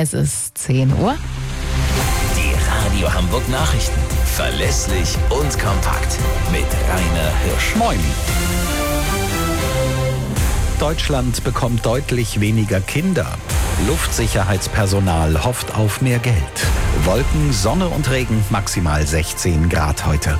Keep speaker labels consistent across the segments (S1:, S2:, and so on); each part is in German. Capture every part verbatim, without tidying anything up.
S1: Es ist zehn Uhr.
S2: Die Radio Hamburg Nachrichten. Verlässlich und kompakt. Mit Rainer Hirsch.
S3: Moin. Deutschland bekommt deutlich weniger Kinder. Luftsicherheitspersonal hofft auf mehr Geld. Wolken, Sonne und Regen, maximal sechzehn Grad heute.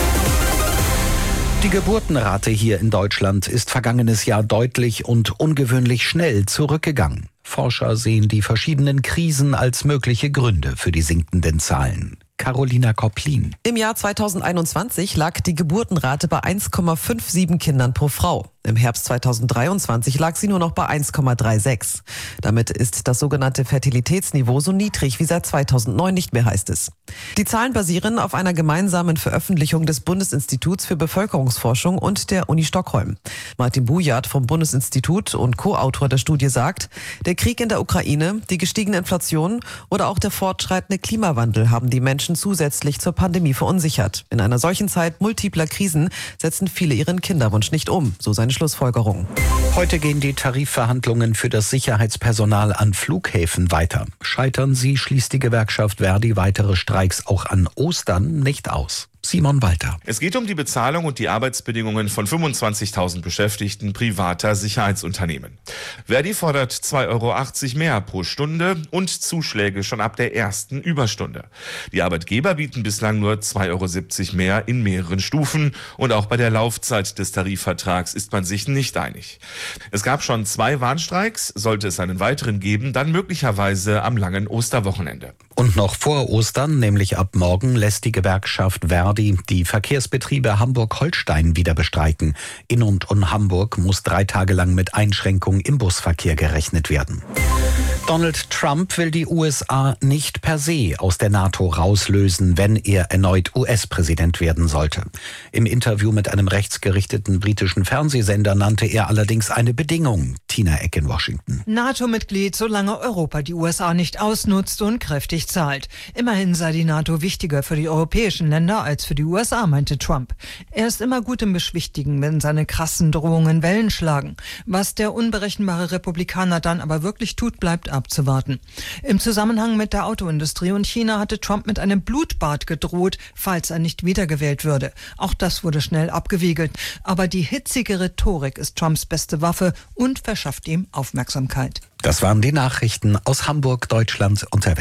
S3: Die Geburtenrate hier in Deutschland ist vergangenes Jahr deutlich und ungewöhnlich schnell zurückgegangen. Forscher sehen die verschiedenen Krisen als mögliche Gründe für die sinkenden Zahlen. Carolina Kopplin.
S4: Im Jahr zweitausendeinundzwanzig lag die Geburtenrate bei eins Komma siebenundfünfzig Kindern pro Frau. Im Herbst zweitausenddreiundzwanzig lag sie nur noch bei eins Komma sechsunddreißig. Damit ist das sogenannte Fertilitätsniveau so niedrig wie seit zweitausendneun nicht mehr, heißt es. Die Zahlen basieren auf einer gemeinsamen Veröffentlichung des Bundesinstituts für Bevölkerungsforschung und der Uni Stockholm. Martin Bujat vom Bundesinstitut und Co-Autor der Studie sagt, der Krieg in der Ukraine, die gestiegene Inflation oder auch der fortschreitende Klimawandel haben die Menschen zusätzlich zur Pandemie verunsichert. In einer solchen Zeit multipler Krisen setzen viele ihren Kinderwunsch nicht um, so seine Schlussfolgerung.
S3: Heute gehen die Tarifverhandlungen für das Sicherheitspersonal an Flughäfen weiter. Scheitern sie, schließt die Gewerkschaft Verdi weitere Streiks auch an Ostern nicht aus. Simon Walter.
S5: Es geht um die Bezahlung und die Arbeitsbedingungen von fünfundzwanzigtausend Beschäftigten privater Sicherheitsunternehmen. Verdi fordert zwei Euro achtzig mehr pro Stunde und Zuschläge schon ab der ersten Überstunde. Die Arbeitgeber bieten bislang nur zwei Euro siebzig mehr in mehreren Stufen und auch bei der Laufzeit des Tarifvertrags ist man sich nicht einig. Es gab schon zwei Warnstreiks, sollte es einen weiteren geben, dann möglicherweise am langen Osterwochenende.
S3: Und noch vor Ostern, nämlich ab morgen, lässt die Gewerkschaft Verdi die Verkehrsbetriebe Hamburg-Holstein wieder bestreiken. In und um Hamburg muss drei Tage lang mit Einschränkungen im Busverkehr gerechnet werden. Donald Trump will die U S A nicht per se aus der NATO rauslösen, wenn er erneut U S-Präsident werden sollte. Im Interview mit einem rechtsgerichteten britischen Fernsehsender nannte er allerdings eine Bedingung. Tina Eck in Washington.
S6: NATO-Mitglied, solange Europa die U S A nicht ausnutzt und kräftig zahlt. Immerhin sei die NATO wichtiger für die europäischen Länder als für die U S A, meinte Trump. Er ist immer gut im Beschwichtigen, wenn seine krassen Drohungen Wellen schlagen. Was der unberechenbare Republikaner dann aber wirklich tut, bleibt abzuwarten. Im Zusammenhang mit der Autoindustrie und China hatte Trump mit einem Blutbad gedroht, falls er nicht wiedergewählt würde. Auch das wurde schnell abgewiegelt. Aber die hitzige Rhetorik ist Trumps beste Waffe und verschafft ihm Aufmerksamkeit.
S3: Das waren die Nachrichten aus Hamburg, Deutschland und der Welt.